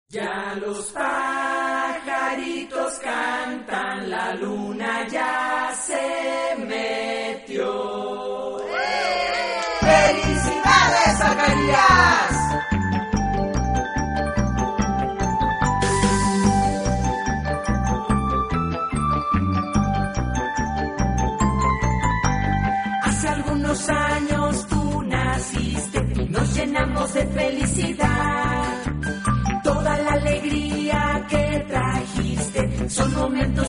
Ya los pajaritos cantan, la luna ya se metió. ¡Felicidades, Zacarías! Hace algunos años tú naciste y nos llenamos de felicidad. Toda la alegría que trajiste son momentos